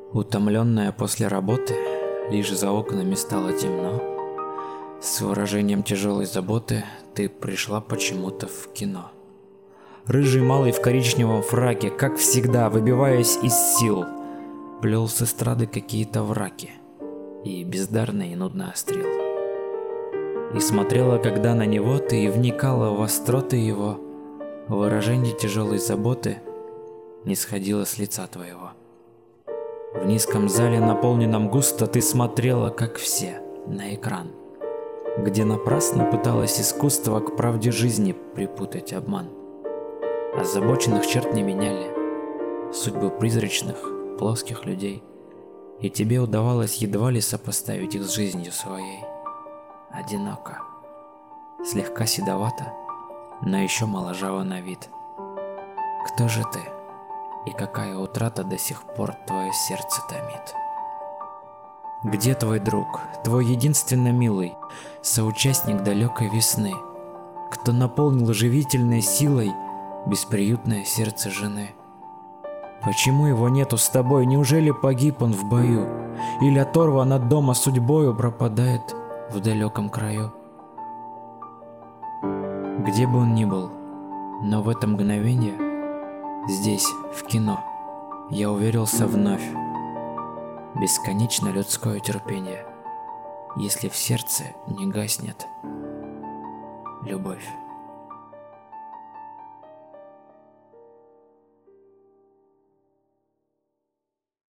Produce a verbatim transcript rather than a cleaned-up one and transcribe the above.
Утомленная после работы, лишь за окнами стало темно. С выражением тяжелой заботы ты пришла почему-то в кино. Рыжий малый в коричневом фраке, как всегда, выбиваясь из сил, плел с эстрады какие-то враки и бездарно и нудно острил. И смотрела, когда на него ты, и вникала в остроты его, выражение тяжелой заботы не сходило с лица твоего. В низком зале, наполненном густо, ты смотрела, как все, на экран, где напрасно пыталось искусство к правде жизни припутать обман. Озабоченных черт не меняли судьбы призрачных, плоских людей, и тебе удавалось едва ли сопоставить их с жизнью своей. Одиноко, слегка седовато, но еще моложаво на вид. Кто же ты? И какая утрата до сих пор твое сердце томит? Где твой друг, твой единственно милый, соучастник далекой весны, кто наполнил живительной силой бесприютное сердце жены? Почему его нету с тобой? Неужели погиб он в бою? Или оторван от дома судьбою пропадает в далеком краю? Где бы он ни был, но в это мгновение, здесь, в кино, я уверился вновь. Бесконечно людское терпение, если в сердце не гаснет любовь.